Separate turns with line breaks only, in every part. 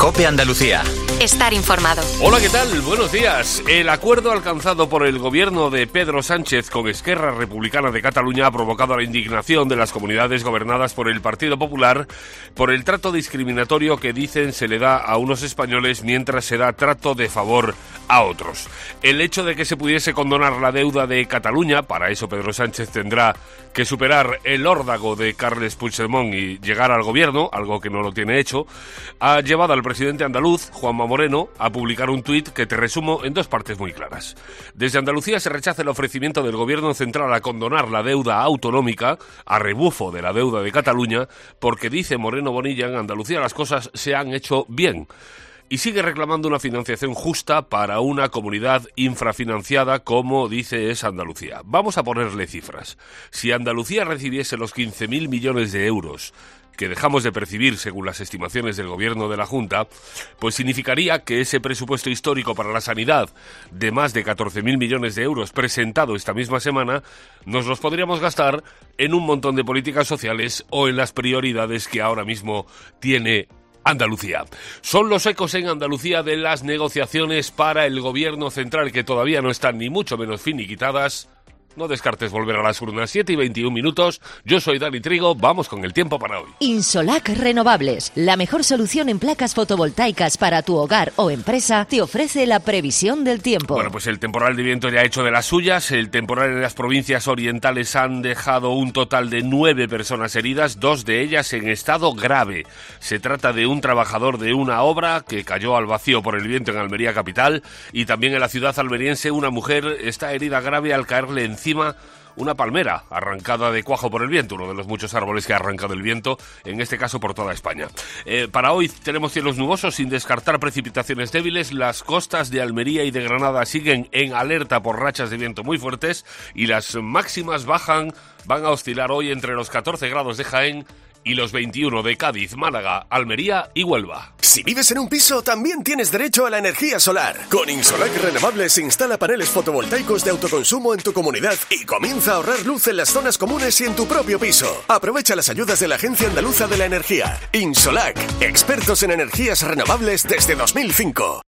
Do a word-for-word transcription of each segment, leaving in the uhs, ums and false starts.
COPE Andalucía.
Estar informado.
Hola, ¿qué tal? Buenos días. El acuerdo alcanzado por el gobierno de Pedro Sánchez con Esquerra Republicana de Cataluña ha provocado la indignación de las comunidades gobernadas por el Partido Popular por el trato discriminatorio que dicen se le da a unos españoles mientras se da trato de favor a otros. El hecho de que se pudiese condonar la deuda de Cataluña, para eso Pedro Sánchez tendrá que superar el órdago de Carles Puigdemont y llegar al gobierno, algo que no lo tiene hecho, ha llevado al presidente andaluz, Juanma Moreno, a publicar un tuit que te resumo en dos partes muy claras. Desde Andalucía se rechaza el ofrecimiento del gobierno central a condonar la deuda autonómica, a rebufo de la deuda de Cataluña, porque dice Moreno Bonilla, en Andalucía las cosas se han hecho bien. Y sigue reclamando una financiación justa para una comunidad infrafinanciada como dice es Andalucía. Vamos a ponerle cifras. Si Andalucía recibiese los quince mil millones de euros que dejamos de percibir según las estimaciones del gobierno de la Junta, pues significaría que ese presupuesto histórico para la sanidad de más de catorce mil millones de euros presentado esta misma semana, nos los podríamos gastar en un montón de políticas sociales o en las prioridades que ahora mismo tiene Andalucía. Son los ecos en Andalucía de las negociaciones para el gobierno central que todavía no están ni mucho menos finiquitadas. No descartes volver a las urnas. Siete y veintiún minutos. Yo soy Dani Trigo. Vamos con el tiempo para hoy.
Insolac Renovables, la mejor solución en placas fotovoltaicas para tu hogar o empresa, te ofrece la previsión del tiempo.
Bueno, pues el temporal de viento ya ha hecho de las suyas. El temporal en las provincias orientales han dejado un total de nueve personas heridas, dos de ellas en estado grave. Se trata de un trabajador de una obra que cayó al vacío por el viento en Almería capital, y también en la ciudad almeriense una mujer está herida grave al caerle encima una palmera arrancada de cuajo por el viento, uno de los muchos árboles que ha arrancado el viento, en este caso por toda España. Eh, para hoy tenemos cielos nubosos sin descartar precipitaciones débiles. Las costas de Almería y de Granada siguen en alerta por rachas de viento muy fuertes y las máximas bajan, van a oscilar hoy entre los catorce grados de Jaén y los veintiuno de Cádiz, Málaga, Almería y Huelva.
Si vives en un piso, también tienes derecho a la energía solar. Con Insolac Renovables instala paneles fotovoltaicos de autoconsumo en tu comunidad y comienza a ahorrar luz en las zonas comunes y en tu propio piso. Aprovecha las ayudas de la Agencia Andaluza de la Energía. Insolac, expertos en energías renovables desde dos mil cinco.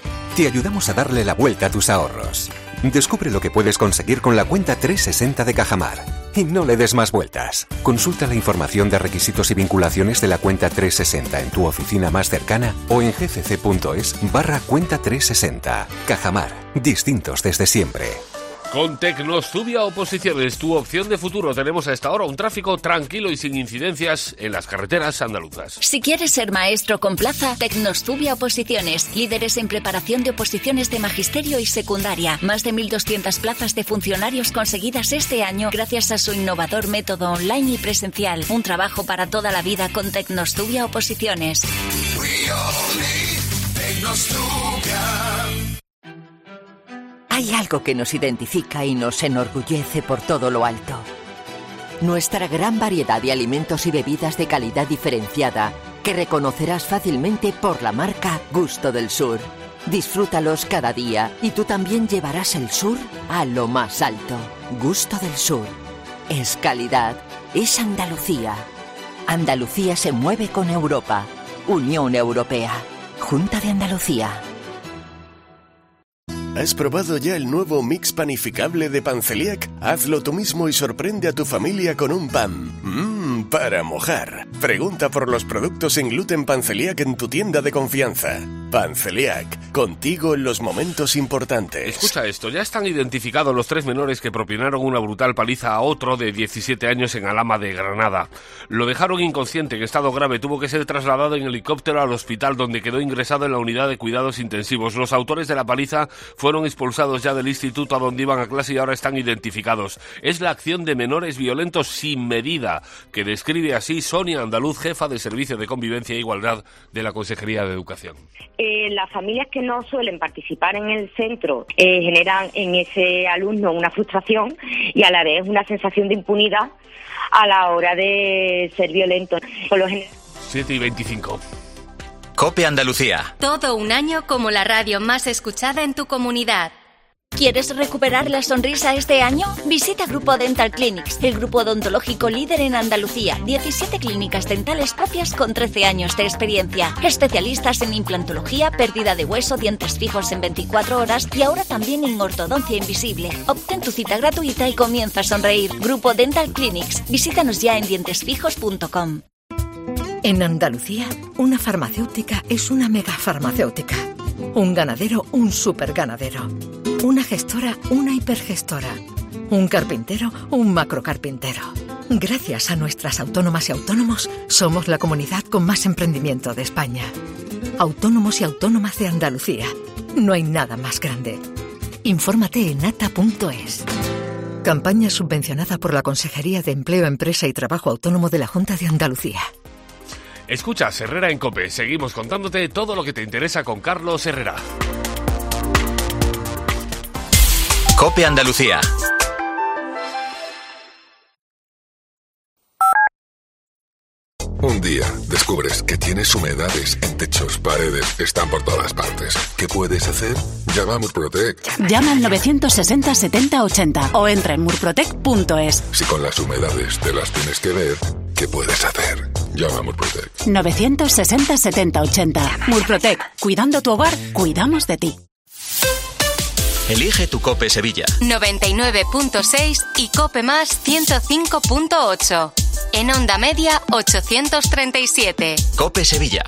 Te ayudamos a darle la vuelta a tus ahorros. Descubre lo que puedes conseguir con la cuenta trescientos sesenta de Cajamar. Y no le des más vueltas. Consulta la información de requisitos y vinculaciones de la cuenta trescientos sesenta en tu oficina más cercana o en gcc.es barra cuenta trescientos sesenta. Cajamar, distintos desde siempre.
Con Tecnostubia Oposiciones, tu opción de futuro. Tenemos a esta hora un tráfico tranquilo y sin incidencias en las carreteras andaluzas.
Si quieres ser maestro con plaza, Tecnostubia Oposiciones. Líderes en preparación de oposiciones de magisterio y secundaria. Más de mil doscientas plazas de funcionarios conseguidas este año gracias a su innovador método online y presencial. Un trabajo para toda la vida con Tecnostubia Oposiciones.
Hay algo que nos identifica y nos enorgullece por todo lo alto. Nuestra gran variedad de alimentos y bebidas de calidad diferenciada que reconocerás fácilmente por la marca Gusto del Sur. Disfrútalos cada día y tú también llevarás el sur a lo más alto. Gusto del Sur. Es calidad. Es Andalucía. Andalucía se mueve con Europa. Unión Europea. Junta de Andalucía.
¿Has probado ya el nuevo mix panificable de Panceliac? Hazlo tú mismo y sorprende a tu familia con un pan. Mmm, para mojar. Pregunta por los productos sin gluten Panceliac en tu tienda de confianza. Panceliac, contigo en los momentos importantes.
Escucha esto, ya están identificados los tres menores que propinaron una brutal paliza a otro de diecisiete años en Alhama de Granada. Lo dejaron inconsciente, en estado grave, tuvo que ser trasladado en helicóptero al hospital donde quedó ingresado en la unidad de cuidados intensivos. Los autores de la paliza fueron expulsados ya del instituto a donde iban a clase y ahora están identificados. Es la acción de menores violentos sin medida, que describe así Sonia Andaluz, jefa de Servicio de Convivencia e Igualdad de la Consejería de Educación.
Eh, las familias que no suelen participar en el centro eh, generan en ese alumno una frustración y a la vez una sensación de impunidad a la hora de ser violento. Por lo general...
siete y veinticinco.
COPE Andalucía.
Todo un año como la radio más escuchada en tu comunidad.
¿Quieres recuperar la sonrisa este año? Visita Grupo Dental Clinics, el grupo odontológico líder en Andalucía. diecisiete clínicas dentales propias con trece años de experiencia. Especialistas en implantología, pérdida de hueso, dientes fijos en veinticuatro horas y ahora también en ortodoncia invisible. Obtén tu cita gratuita y comienza a sonreír. Grupo Dental Clinics. Visítanos ya en dientes fijos punto com.
En Andalucía, una farmacéutica es una megafarmacéutica. Un ganadero, un superganadero. Una gestora, una hipergestora. Un carpintero, un macrocarpintero. Gracias a nuestras autónomas y autónomos, somos la comunidad con más emprendimiento de España. Autónomos y autónomas de Andalucía. No hay nada más grande. Infórmate en ata punto es. Campaña subvencionada por la Consejería de Empleo, Empresa y Trabajo Autónomo de la Junta de Andalucía.
Escuchas Herrera en COPE. Seguimos contándote todo lo que te interesa con Carlos Herrera.
COPE Andalucía.
Un día descubres que tienes humedades en techos, paredes, están por todas partes. ¿Qué puedes hacer? Llama a Murprotec.
Llama al novecientos sesenta setenta ochenta o entra en murprotec punto es.
Si con las humedades te las tienes que ver, ¿qué puedes hacer? Llama a Murprotec.
novecientos sesenta setenta ochenta. Murprotec. Cuidando tu hogar, cuidamos de ti.
Elige tu COPE Sevilla.
noventa y nueve punto seis y COPE más ciento cinco punto ocho. En onda media ochocientos treinta y siete.
COPE Sevilla.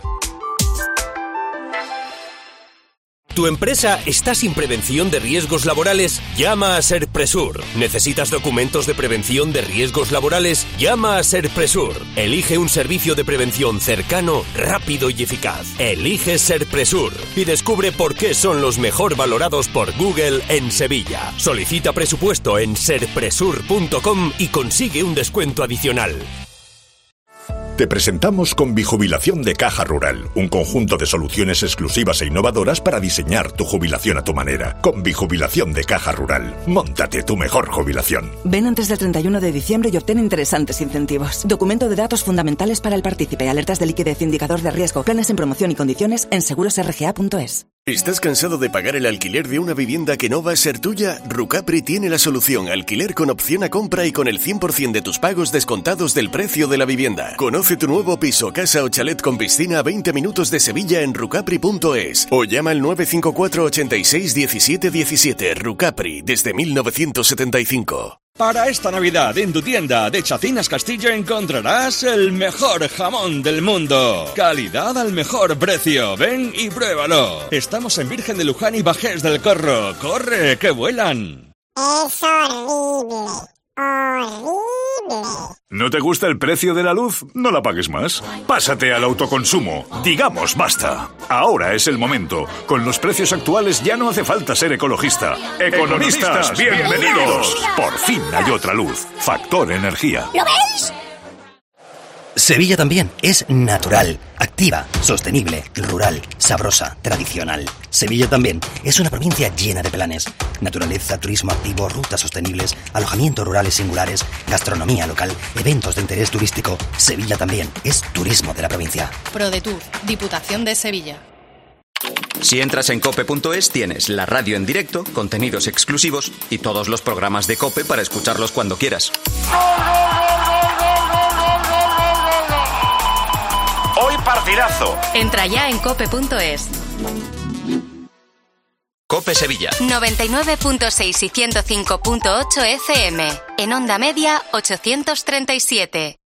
¿Tu empresa está sin prevención de riesgos laborales? Llama a Serpresur. ¿Necesitas documentos de prevención de riesgos laborales? Llama a Serpresur. Elige un servicio de prevención cercano, rápido y eficaz. Elige Serpresur y descubre por qué son los mejor valorados por Google en Sevilla. Solicita presupuesto en serpresur punto com y consigue un descuento adicional.
Te presentamos Conbijubilación de Caja Rural, un conjunto de soluciones exclusivas e innovadoras para diseñar tu jubilación a tu manera. Conbijubilación de Caja Rural. Móntate tu mejor jubilación.
Ven antes del treinta y uno de diciembre y obtén interesantes incentivos. Documento de datos fundamentales para el partícipe, alertas de liquidez, indicador de riesgo, planes en promoción y condiciones en seguros r g a punto es.
¿Estás cansado de pagar el alquiler de una vivienda que no va a ser tuya? Rucapri tiene la solución: alquiler con opción a compra y con el cien por ciento de tus pagos descontados del precio de la vivienda. Conoce tu nuevo piso, casa o chalet con piscina a veinte minutos de Sevilla en rucapri punto es o llama al nueve cinco cuatro ochenta y seis diecisiete diecisiete. Rucapri, desde mil novecientos setenta y cinco.
Para esta Navidad, en tu tienda de Chacinas Castillo encontrarás el mejor jamón del mundo. Calidad al mejor precio. Ven y pruébalo. Estamos en Virgen de Luján y Bajés del Corro. ¡Corre, que vuelan!
Es horrible. Horrible.
¿No te gusta el precio de la luz? No la pagues más. Pásate al autoconsumo. Digamos basta. Ahora es el momento. Con los precios actuales ya no hace falta ser ecologista. Economistas, bienvenidos. Por fin hay otra luz. Factor Energía.
¿Lo veis?
Sevilla también es natural, activa, sostenible, rural, sabrosa, tradicional. Sevilla también es una provincia llena de planes. Naturaleza, turismo activo, rutas sostenibles, alojamientos rurales singulares, gastronomía local, eventos de interés turístico. Sevilla también es turismo de la provincia.
ProDetour, Diputación de Sevilla.
Si entras en cope punto es tienes la radio en directo, contenidos exclusivos y todos los programas de COPE para escucharlos cuando quieras.
Hoy partidazo.
Entra ya en cope punto es.
COPE Sevilla.
noventa y nueve punto seis y ciento cinco punto ocho F M. En onda media ochocientos treinta y siete.